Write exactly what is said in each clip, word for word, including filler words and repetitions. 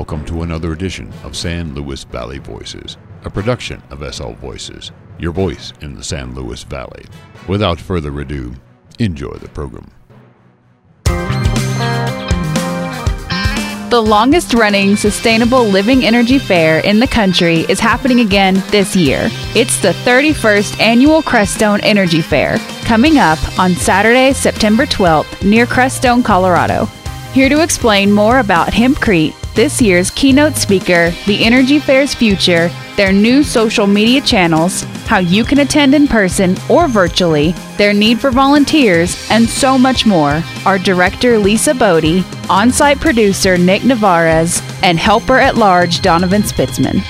Welcome to another edition of San Luis Valley Voices, a production of S L Voices, your voice in the San Luis Valley. Without further ado, enjoy the program. The longest-running Sustainable Living Energy Fair in the country is happening again this year. It's the thirty-first Annual Crestone Energy Fair, coming up on Saturday, September twelfth, near Crestone, Colorado. Here to explain more about Hempcrete, this year's keynote speaker, the Energy Fair's future, their new social media channels, how you can attend in person or virtually, their need for volunteers, and so much more, are Director Lisa Bodie, on-site producer Nick Navarez, and helper-at-large Donovan Spitzman.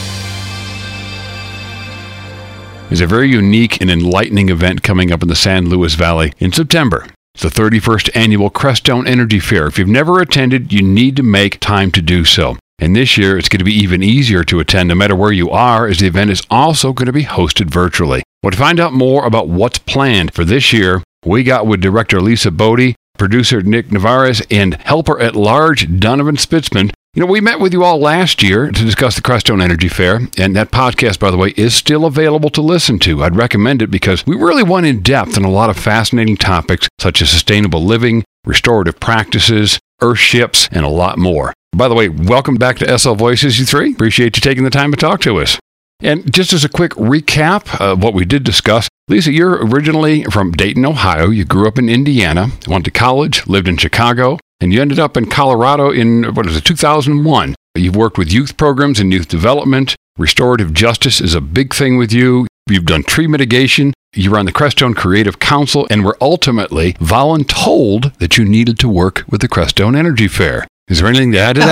There's a very unique and enlightening event coming up in the San Luis Valley in September. It's the thirty-first Annual Crestone Energy Fair. If you've never attended, you need to make time to do so. And this year, it's going to be even easier to attend no matter where you are, as the event is also going to be hosted virtually. Well, to find out more about what's planned for this year, we got with Director Lisa Bodie, producer Nick Navarez, and helper-at-large Donovan Spitzman. You know, we met with you all last year to discuss the Crestone Energy Fair, and that podcast, by the way, is still available to listen to. I'd recommend it because we really went in depth on a lot of fascinating topics such as sustainable living, restorative practices, earthships, and a lot more. By the way, welcome back to S L Voices, you three. Appreciate you taking the time to talk to us. And just as a quick recap of what we did discuss, Lisa, you're originally from Dayton, Ohio. You grew up in Indiana, went to college, lived in Chicago, and you ended up in Colorado in, what is it, two thousand one. You've worked with youth programs and youth development. Restorative justice is a big thing with you. You've done tree mitigation. You were on the Crestone Creative Council and were ultimately voluntold that you needed to work with the Crestone Energy Fair. Is there anything to add to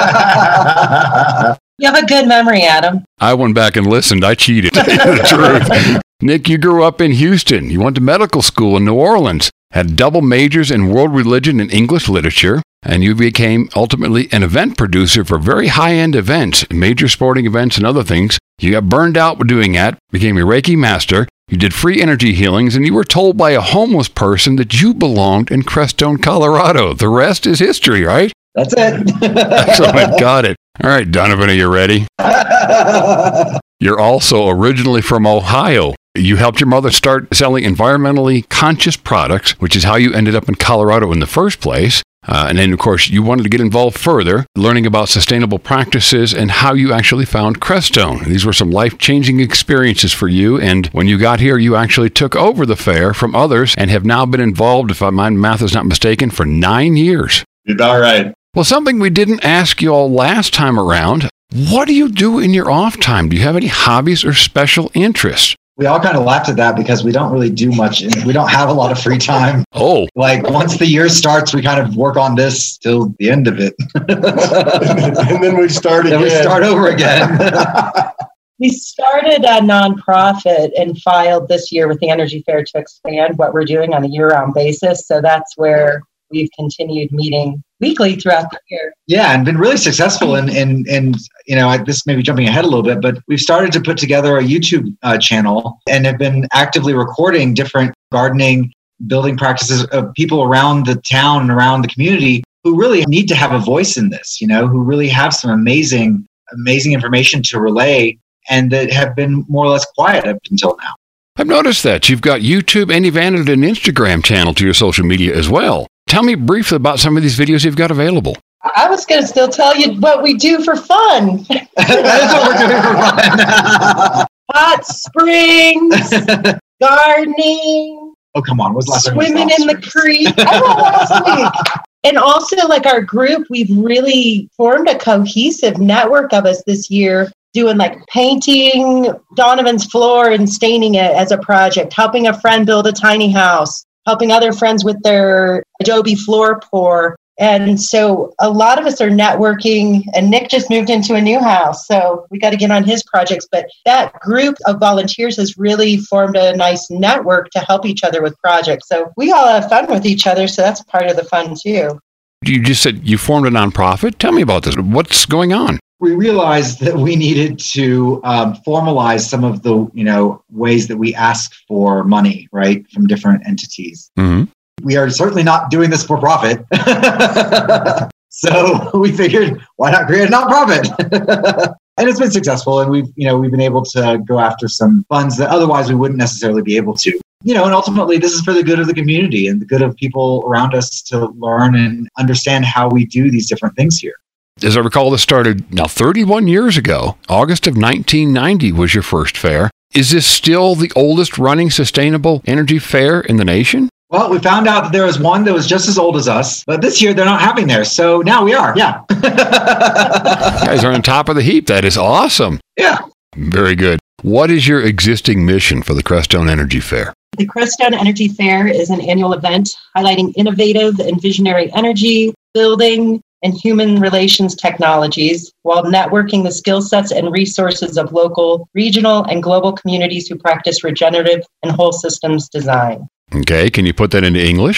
that? You have a good memory, Adam. I went back and listened. I cheated. The truth. Nick, you grew up in Houston. You went to medical school in New Orleans, had double majors in world religion and English literature, and you became ultimately an event producer for very high-end events, major sporting events and other things. You got burned out doing that, became a Reiki master. You did free energy healings, and you were told by a homeless person that you belonged in Crestone, Colorado. The rest is history, right? That's it. Excellent. Got it. All right, Donovan, are you ready? You're also originally from Ohio. You helped your mother start selling environmentally conscious products, which is how you ended up in Colorado in the first place. Uh, and then, of course, you wanted to get involved further, learning about sustainable practices and how you actually found Crestone. These were some life-changing experiences for you. And when you got here, you actually took over the fair from others and have now been involved, if my math is not mistaken, for nine years. You're all right. Well, something we didn't ask you all last time around, what do you do in your off time? Do you have any hobbies or special interests? We all kind of laughed at that because we don't really do much. We don't have a lot of free time. Oh. Like once the year starts, we kind of work on this till the end of it. And then we start again. Then we start over again. We started a nonprofit and filed this year with the Energy Fair to expand what we're doing on a year-round basis. So that's where we've continued meeting weekly throughout the year. Yeah, and been really successful. And and and you know, I, this may be jumping ahead a little bit, but we've started to put together a YouTube uh, channel and have been actively recording different gardening, building practices of people around the town and around the community who really need to have a voice in this. You know, who really have some amazing, amazing information to relay, and that have been more or less quiet up until now. I've noticed that you've got YouTube and you've added an Instagram channel to your social media as well. Tell me briefly about some of these videos you've got available. I was going to still tell you what we do for fun. That is what we're doing for fun. Hot springs, gardening. Oh, come on. What's the last time you swimming saw in the springs? creek. I went last week. And also, like our group, we've really formed a cohesive network of us this year, doing like painting Donovan's floor and staining it as a project, helping a friend build a tiny house, helping other friends with their Adobe floor pour. And so a lot of us are networking, and Nick just moved into a new house, so we got to get on his projects. But that group of volunteers has really formed a nice network to help each other with projects. So we all have fun with each other, so that's part of the fun too. You just said you formed a nonprofit. Tell me about this. What's going on? We realized that we needed to um, formalize some of the, you know, ways that we ask for money, right, from different entities. Mm-hmm. We are certainly not doing this for profit. So we figured, why not create a nonprofit? And it's been successful, and we've, you know, we've been able to go after some funds that otherwise we wouldn't necessarily be able to. You know, and ultimately, this is for the good of the community and the good of people around us to learn and understand how we do these different things here. As I recall, this started now thirty-one years ago. August of nineteen ninety was your first fair. Is this still the oldest running sustainable energy fair in the nation? Well, we found out that there was one that was just as old as us, but this year they're not having theirs. So now we are. Yeah. You guys are on top of the heap. That is awesome. Yeah. Very good. What is your existing mission for the Crestone Energy Fair? The Crestone Energy Fair is an annual event highlighting innovative and visionary energy, building, and human relations technologies while networking the skill sets and resources of local, regional, and global communities who practice regenerative and whole systems design. Okay, can you put that into English?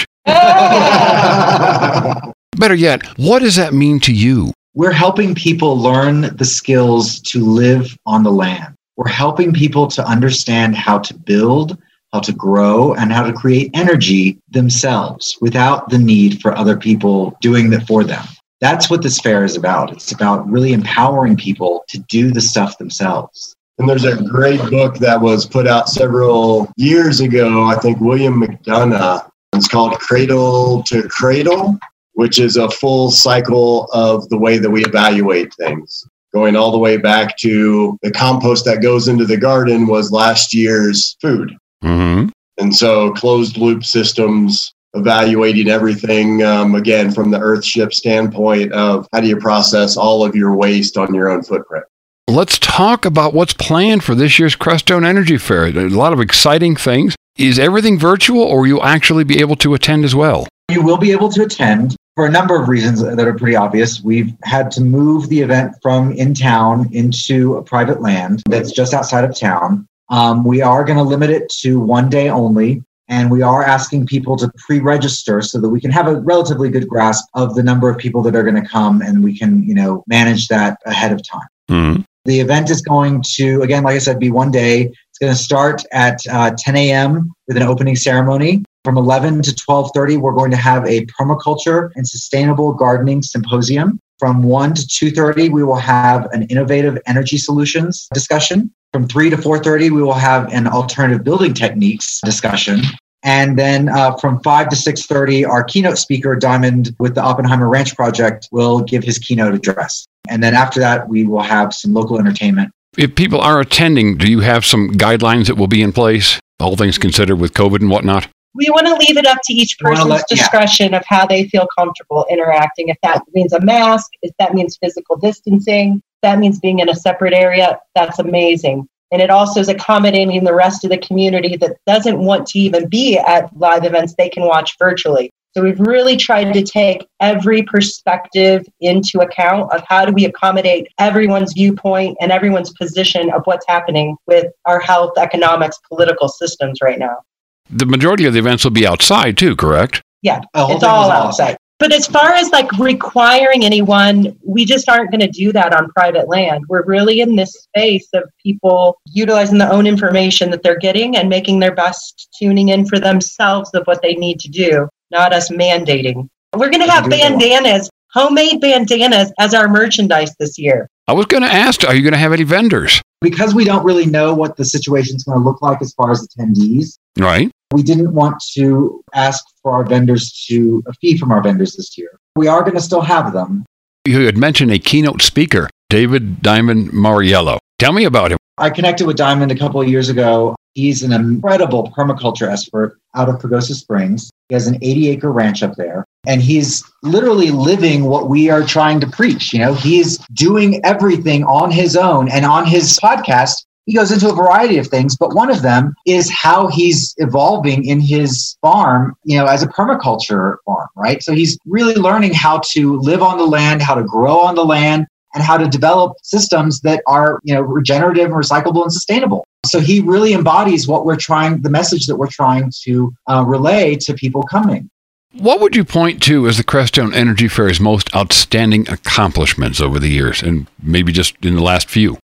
Better yet, what does that mean to you? We're helping people learn the skills to live on the land. We're helping people to understand how to build, how to grow, and how to create energy themselves without the need for other people doing that for them. That's what this fair is about. It's about really empowering people to do the stuff themselves. And there's a great book that was put out several years ago, I think William McDonough. It's called Cradle to Cradle, which is a full cycle of the way that we evaluate things. Going all the way back to the compost that goes into the garden was last year's food. Mm-hmm. And so closed loop systems, evaluating everything, um, again, from the Earthship standpoint of how do you process all of your waste on your own footprint. Let's talk about what's planned for this year's Crestone Energy Fair. There's a lot of exciting things. Is everything virtual, or will you actually be able to attend as well? You will be able to attend for a number of reasons that are pretty obvious. We've had to move the event from in town into a private land that's just outside of town. Um, we are going to limit it to one day only. And we are asking people to pre-register so that we can have a relatively good grasp of the number of people that are going to come, and we can, you know, manage that ahead of time. Mm-hmm. The event is going to, again, like I said, be one day. It's going to start at uh, ten a.m. with an opening ceremony. From eleven to twelve thirty, we're going to have a permaculture and sustainable gardening symposium. From one to two thirty, we will have an innovative energy solutions discussion. From three to four thirty, we will have an alternative building techniques discussion. And then uh, from five to six thirty, our keynote speaker, Diamond, with the Oppenheimer Ranch Project, will give his keynote address. And then after that, we will have some local entertainment. If people are attending, do you have some guidelines that will be in place, all things considered with COVID and whatnot? We want to leave it up to each person's let, discretion yeah. of how they feel comfortable interacting. If that means a mask, if that means physical distancing, if that means being in a separate area, that's amazing. And it also is accommodating the rest of the community that doesn't want to even be at live events. They can watch virtually. So we've really tried to take every perspective into account of how do we accommodate everyone's viewpoint and everyone's position of what's happening with our health, economics, political systems right now. The majority of the events will be outside too, correct? Yeah, it's all outside. But as far as like requiring anyone, we just aren't going to do that on private land. We're really in this space of people utilizing their own information that they're getting and making their best tuning in for themselves of what they need to do, not us mandating. We're going to have bandanas, homemade bandanas as our merchandise this year. I was going to ask, are you going to have any vendors? Because we don't really know what the situation is going to look like as far as attendees. Right. We didn't want to ask for our vendors to a fee from our vendors this year. We are going to still have them. You had mentioned a keynote speaker, David Diamond Mariello. Tell me about him. I connected with Diamond a couple of years ago. He's an incredible permaculture expert out of Pagosa Springs. He has an eighty acre ranch up there, and he's literally living what we are trying to preach. You know, he's doing everything on his own, and on his podcast, he goes into a variety of things, but one of them is how he's evolving in his farm, you know, as a permaculture farm, right? So he's really learning how to live on the land, how to grow on the land, and how to develop systems that are, you know, regenerative, recyclable, and sustainable. So he really embodies what we're trying, the message that we're trying to uh, relay to people coming. What would you point to as the Crestone Energy Fair's most outstanding accomplishments over the years, and maybe just in the last few?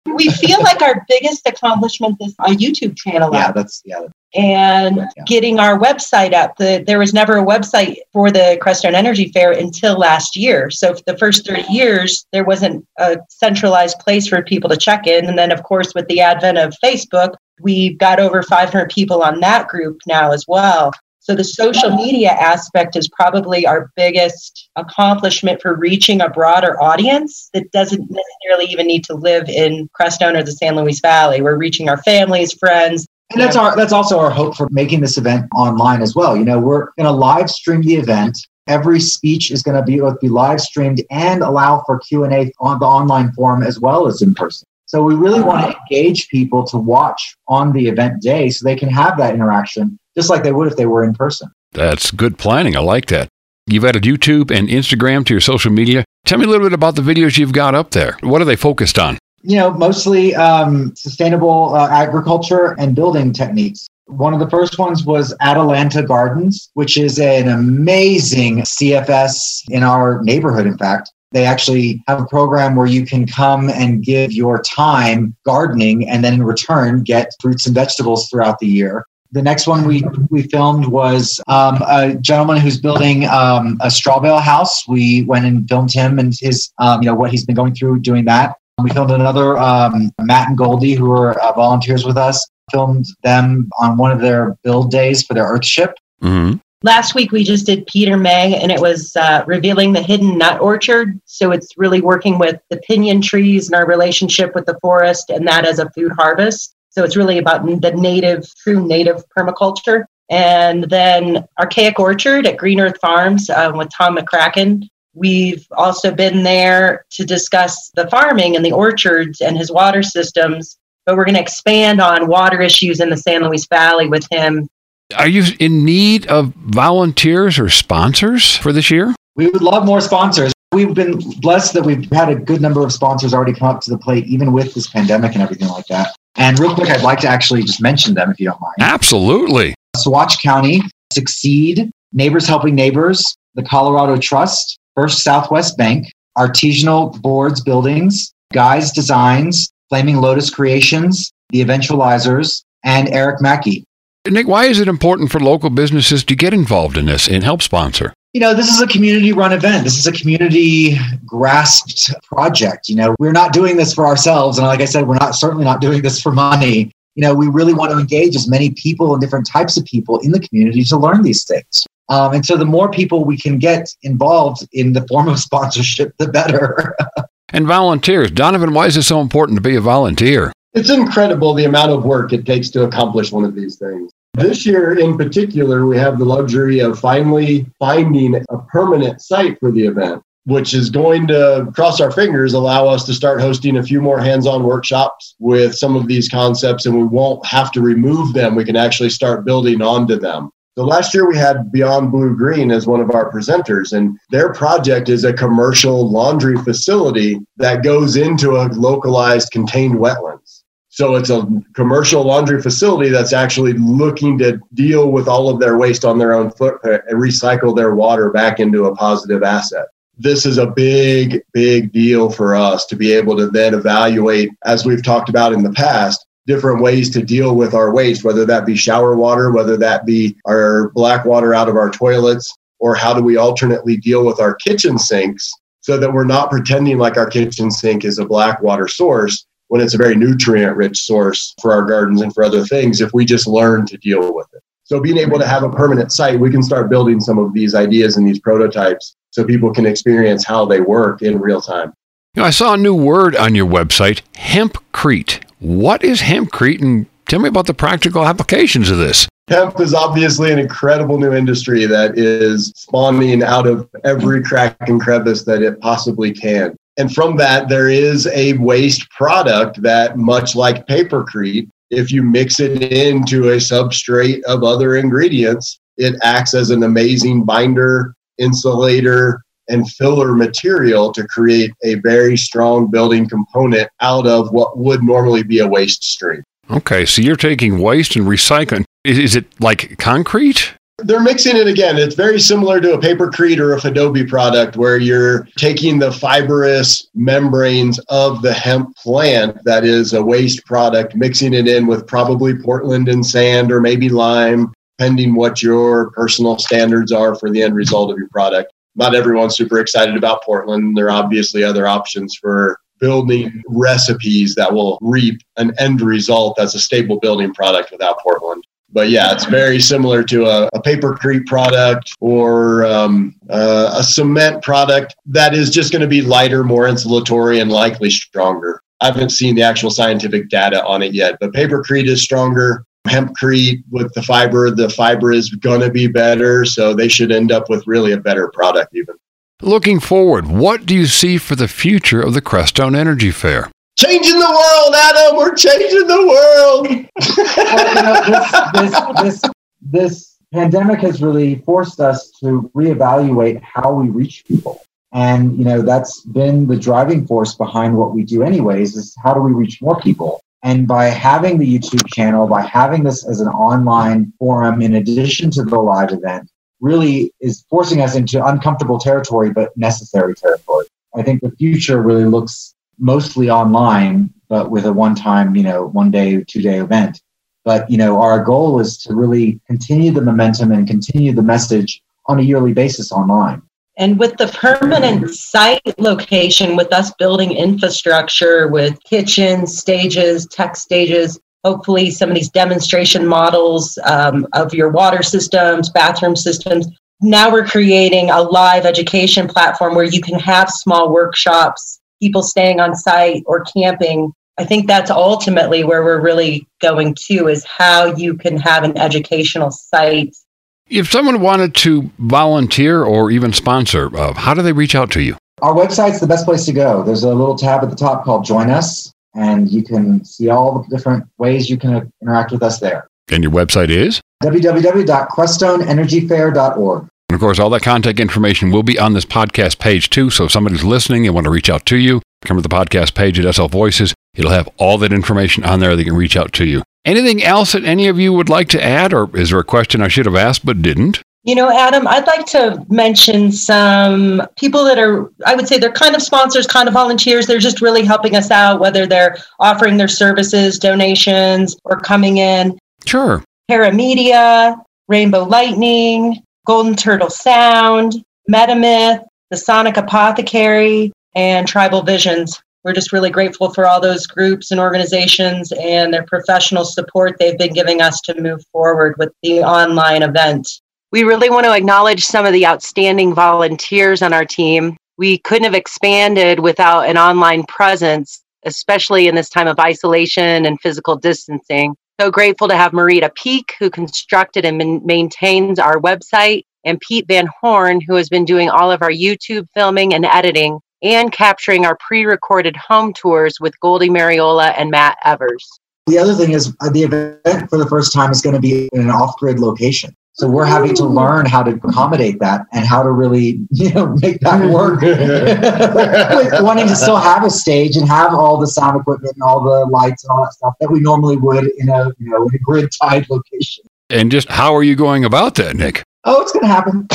We feel like our biggest accomplishment is our YouTube channel. Yeah, up. that's yeah. And Yeah. getting our website up. The, there was never a website for the Crestone Energy Fair until last year. So for the first thirty years, there wasn't a centralized place for people to check in. And then, of course, with the advent of Facebook, we've got over five hundred people on that group now as well. So the social media aspect is probably our biggest accomplishment for reaching a broader audience that doesn't necessarily even need to live in Crestone or the San Luis Valley. We're reaching our families, friends. And that's our that's also our hope for making this event online as well. You know, we're going to live stream the event. Every speech is going to be be live streamed and allow for Q and A on the online forum as well as in person. So we really want to engage people to watch on the event day so they can have that interaction just like they would if they were in person. That's good planning. I like that. You've added YouTube and Instagram to your social media. Tell me a little bit about the videos you've got up there. What are they focused on? You know, mostly um, sustainable uh, agriculture and building techniques. One of the first ones was Atalanta Gardens, which is an amazing C F S in our neighborhood, in fact. They actually have a program where you can come and give your time gardening and then in return get fruits and vegetables throughout the year. The next one we, we filmed was um, a gentleman who's building um, a straw bale house. We went and filmed him and his, um, you know, what he's been going through doing that. We filmed another, um, Matt and Goldie, who are uh, volunteers with us, filmed them on one of their build days for their Earthship. Mm-hmm. Last week, we just did Peter May, and it was uh, revealing the hidden nut orchard. So it's really working with the pinyon trees and our relationship with the forest and that as a food harvest. So it's really about the native, true native permaculture. And then Archaic Orchard at Green Earth Farms um, with Tom McCracken. We've also been there to discuss the farming and the orchards and his water systems, but we're going to expand on water issues in the San Luis Valley with him. Are you in need of volunteers or sponsors for this year? We would love more sponsors. We've been blessed that we've had a good number of sponsors already come up to the plate, even with this pandemic and everything like that. And real quick, I'd like to actually just mention them if you don't mind. Absolutely. Saguache County, Succeed, Neighbors Helping Neighbors, the Colorado Trust, First Southwest Bank, Artisanal Boards Buildings, Guys Designs, Flaming Lotus Creations, The Eventualizers, and Eric Mackey. Nick, why is it important for local businesses to get involved in this and help sponsor? You know, this is a community-run event. This is a community-grasped project. You know, we're not doing this for ourselves. And like I said, we're not certainly not doing this for money. You know, we really want to engage as many people and different types of people in the community to learn these things. Um, and so the more people we can get involved in the form of sponsorship, the better. And volunteers. Donovan, why is it so important to be a volunteer? It's incredible the amount of work it takes to accomplish one of these things. This year in particular, we have the luxury of finally finding a permanent site for the event, which is going to, cross our fingers, allow us to start hosting a few more hands-on workshops with some of these concepts, and we won't have to remove them. We can actually start building onto them. So last year we had Beyond Blue Green as one of our presenters, and their project is a commercial laundry facility that goes into a localized contained wetlands. So it's a commercial laundry facility that's actually looking to deal with all of their waste on their own footprint and recycle their water back into a positive asset. This is a big, big deal for us to be able to then evaluate, as we've talked about in the past, different ways to deal with our waste, whether that be shower water, whether that be our black water out of our toilets, or how do we alternately deal with our kitchen sinks so that we're not pretending like our kitchen sink is a black water source when it's a very nutrient-rich source for our gardens and for other things if we just learn to deal with it. So being able to have a permanent site, we can start building some of these ideas and these prototypes so people can experience how they work in real time. You know, I saw a new word on your website, hempcrete. What is hempcrete, and tell me about the practical applications of this. Hemp is obviously an incredible new industry that is spawning out of every crack and crevice that it possibly can. And from that, there is a waste product that, much like papercrete, if you mix it into a substrate of other ingredients, it acts as an amazing binder, insulator, and filler material to create a very strong building component out of what would normally be a waste stream. Okay, so you're taking waste and recycling. Is, is it like concrete? They're mixing it again. It's very similar to a Papercrete or a Fidobi product where you're taking the fibrous membranes of the hemp plant that is a waste product, mixing it in with probably Portland and sand or maybe lime, depending what your personal standards are for the end result of your product. Not everyone's super excited about Portland. There are obviously other options for building recipes that will reap an end result that's a stable building product without Portland. But yeah, it's very similar to a, a Papercrete product or um, uh, a cement product that is just going to be lighter, more insulatory, and likely stronger. I haven't seen the actual scientific data on it yet, but Papercrete is stronger. Hempcrete with the fiber, the fiber is going to be better, so they should end up with really a better product even. Looking forward, what do you see for the future of the Crestone Energy Fair? Changing the world, Adam! We're changing the world! Well, you know, this, this, this, this pandemic has really forced us to reevaluate how we reach people. And, you know, that's been the driving force behind what we do anyways, is how do we reach more people? And by having the YouTube channel, by having this as an online forum, in addition to the live event, really is forcing us into uncomfortable territory, but necessary territory. I think the future really looks mostly online, but with a one-time, you know, one-day, two-day event. But, you know, our goal is to really continue the momentum and continue the message on a yearly basis online. And with the permanent site location, with us building infrastructure with kitchens, stages, tech stages, hopefully some of these demonstration models um, of your water systems, bathroom systems. Now we're creating a live education platform where you can have small workshops, people staying on site or camping. I think that's ultimately where we're really going to, is how you can have an educational site. If someone wanted to volunteer or even sponsor, uh, how do they reach out to you? Our website's the best place to go. There's a little tab at the top called Join Us, and you can see all the different ways you can interact with us there. And your website is? w w w dot crestone energy fair dot org. And of course, all that contact information will be on this podcast page too. So if somebody's listening and want to reach out to you, come to the podcast page at S L Voices. It'll have all that information on there. They can reach out to you. Anything else that any of you would like to add, or is there a question I should have asked but didn't? You know, Adam, I'd like to mention some people that are, I would say they're kind of sponsors, kind of volunteers. They're just really helping us out, whether they're offering their services, donations, or coming in. Sure. Paramedia, Rainbow Lightning, Golden Turtle Sound, Metamyth, the Sonic Apothecary, and Tribal Visions. We're just really grateful for all those groups and organizations and their professional support they've been giving us to move forward with the online event. We really want to acknowledge some of the outstanding volunteers on our team. We couldn't have expanded without an online presence, especially in this time of isolation and physical distancing. So grateful to have Marita Peak, who constructed and man- maintains our website, and Pete Van Horn, who has been doing all of our YouTube filming and editing, and capturing our pre-recorded home tours with Goldie Mariola and Matt Evers. The other thing is uh, the event for the first time is going to be in an off-grid location. So we're having to learn how to accommodate that and how to really, you know, make that work. With wanting to still have a stage and have all the sound equipment and all the lights and all that stuff that we normally would in a, you know, in a grid-tied location. And just how are you going about that, Nick? Oh, it's going to happen.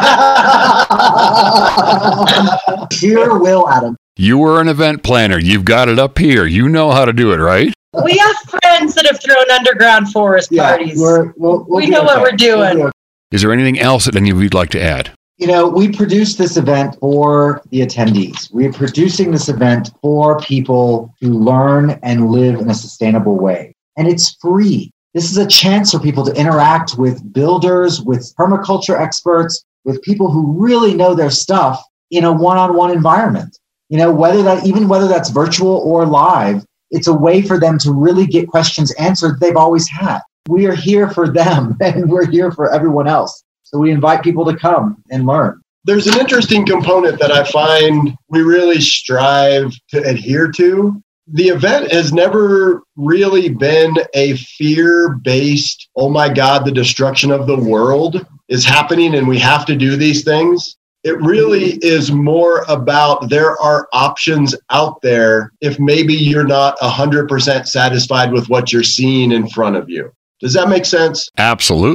Here will, Adam. You were an event planner. You've got it up here. You know how to do it, right? We have friends that have thrown underground forest Yeah, parties. we're, we'll, we'll we do know what okay. we're doing. We'll do Is there anything else that any of you'd like to add? You know, we produced this event for the attendees. We're producing this event for people to learn and live in a sustainable way. And it's free. This is a chance for people to interact with builders, with permaculture experts, with people who really know their stuff in a one-on-one environment. You know, whether that, even whether that's virtual or live, it's a way for them to really get questions answered they've always had. We are here for them and we're here for everyone else. So we invite people to come and learn. There's an interesting component that I find we really strive to adhere to. The event has never really been a fear-based, oh my God, the destruction of the world is happening and we have to do these things. It really is more about there are options out there if maybe you're not one hundred percent satisfied with what you're seeing in front of you. Does that make sense? Absolutely.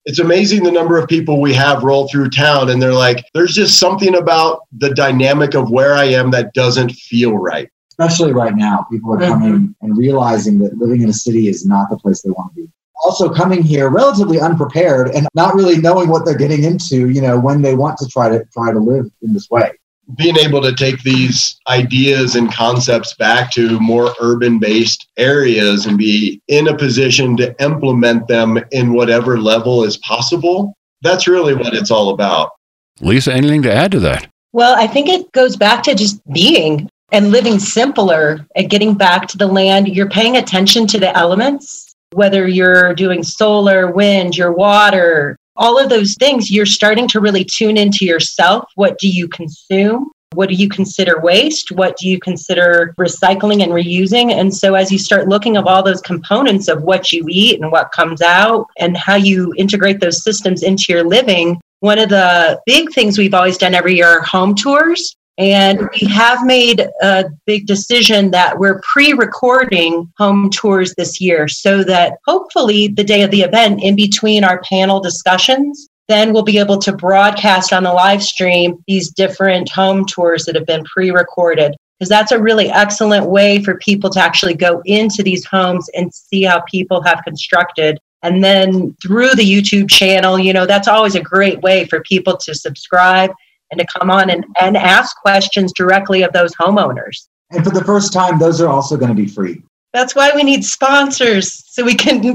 It's amazing the number of people we have roll through town and they're like, there's just something about the dynamic of where I am that doesn't feel right. Especially right now, people are coming and realizing that living in a city is not the place they want to be. Also coming here relatively unprepared and not really knowing what they're getting into, you know, when they want to try to try to live in this way. Being able to take these ideas and concepts back to more urban-based areas and be in a position to implement them in whatever level is possible, that's really what it's all about. Lisa, anything to add to that? Well, I think it goes back to just being and living simpler and getting back to the land. You're paying attention to the elements, whether you're doing solar, wind, your water, all of those things. You're starting to really tune into yourself. What do you consume? What do you consider waste? What do you consider recycling and reusing? And so as you start looking at all those components of what you eat and what comes out and how you integrate those systems into your living, one of the big things we've always done every year are home tours. And we have made a big decision that we're pre-recording home tours this year so that hopefully the day of the event, in between our panel discussions, then we'll be able to broadcast on the live stream these different home tours that have been pre-recorded. Because that's a really excellent way for people to actually go into these homes and see how people have constructed. And then through the YouTube channel, you know, that's always a great way for people to subscribe and to come on and, and ask questions directly of those homeowners. And for the first time, those are also going to be free. That's why we need sponsors, so we can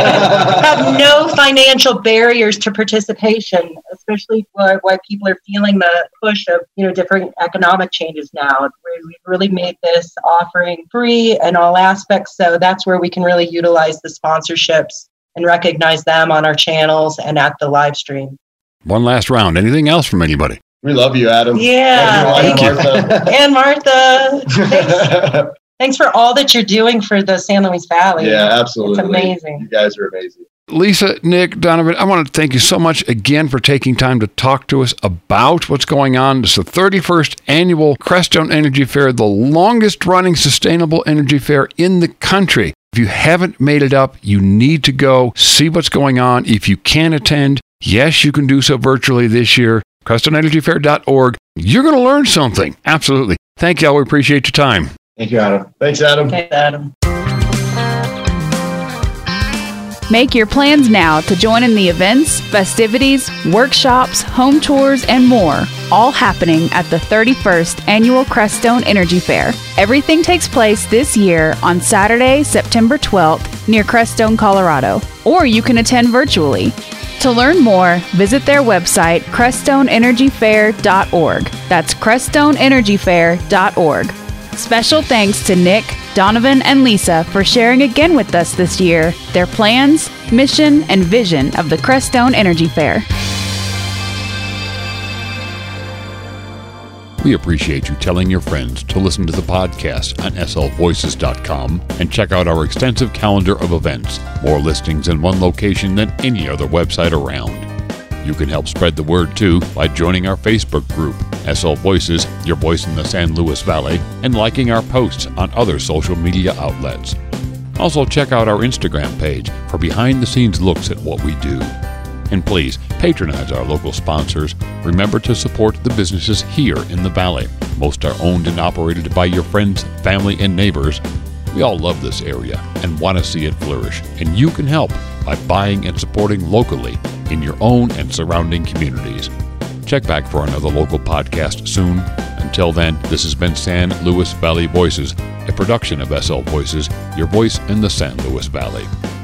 have no financial barriers to participation, especially why, why people are feeling the push of, you know, different economic changes now. We've really made this offering free in all aspects, so that's where we can really utilize the sponsorships and recognize them on our channels and at the live stream. One last round. Anything else from anybody? We love you, Adam. Yeah. Love your wife, Thank Martha. And Martha. Thanks. Thanks for all that you're doing for the San Luis Valley. Yeah, absolutely. It's amazing. You guys are amazing. Lisa, Nick, Donovan, I want to thank you so much again for taking time to talk to us about what's going on. It's the thirty-first annual Crestone Energy Fair, the longest running sustainable energy fair in the country. If you haven't made it up, you need to go see what's going on. If you can attend, yes, you can do so virtually this year. crestone energy fair dot org. You're going to learn something. Absolutely. Thank y'all. We appreciate your time. Thank you, Adam. Thanks, Adam. Okay, Adam. Make your plans now to join in the events, festivities, workshops, home tours, and more, all happening at the thirty-first Annual Crestone Energy Fair. Everything takes place this year on Saturday, September twelfth, near Crestone, Colorado, or you can attend virtually. To learn more, visit their website, crestone energy fair dot org. That's crestone energy fair dot org. Special thanks to Nick, Donovan, and Lisa for sharing again with us this year their plans, mission, and vision of the Crestone Energy Fair. We appreciate you telling your friends to listen to the podcast on S L voices dot com and check out our extensive calendar of events, more listings in one location than any other website around. You can help spread the word too by joining our Facebook group, S L Voices, Your Voice in the San Luis Valley, and liking our posts on other social media outlets. Also check out our Instagram page for behind-the-scenes looks at what we do. And please, patronize our local sponsors. Remember to support the businesses here in the Valley. Most are owned and operated by your friends, family, and neighbors. We all love this area and want to see it flourish, and you can help by buying and supporting locally in your own and surrounding communities. Check back for another local podcast soon. Until then, this has been San Luis Valley Voices, a production of S L Voices, your voice in the San Luis Valley.